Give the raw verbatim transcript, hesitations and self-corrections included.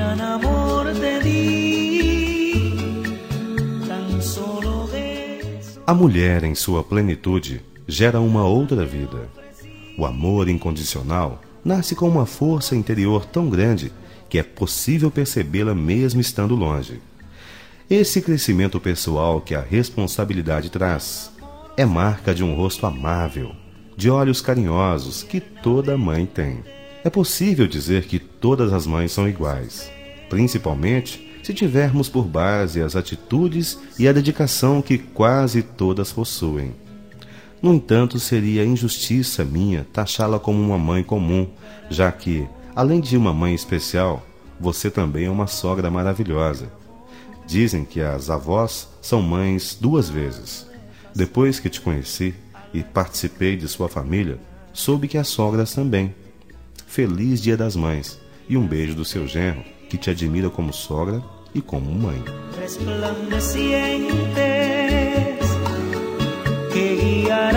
gran amor te di, tan solo de... A mulher, em sua plenitude, gera uma outra vida. O amor incondicional nasce com uma força interior tão grande que é possível percebê-la mesmo estando longe. Esse crescimento pessoal que a responsabilidade traz é marca de um rosto amável, de olhos carinhosos que toda mãe tem. É possível dizer que todas as mães são iguais, principalmente se tivermos por base as atitudes e a dedicação que quase todas possuem. No entanto, seria injustiça minha taxá-la como uma mãe comum, já que, além de uma mãe especial, você também é uma sogra maravilhosa. Dizem que as avós são mães duas vezes. Depois que te conheci e participei de sua família, soube que as sogras também. Feliz Dia das Mães e um beijo do seu genro, que te admira como sogra e como mãe. Resplandecientes que guiarán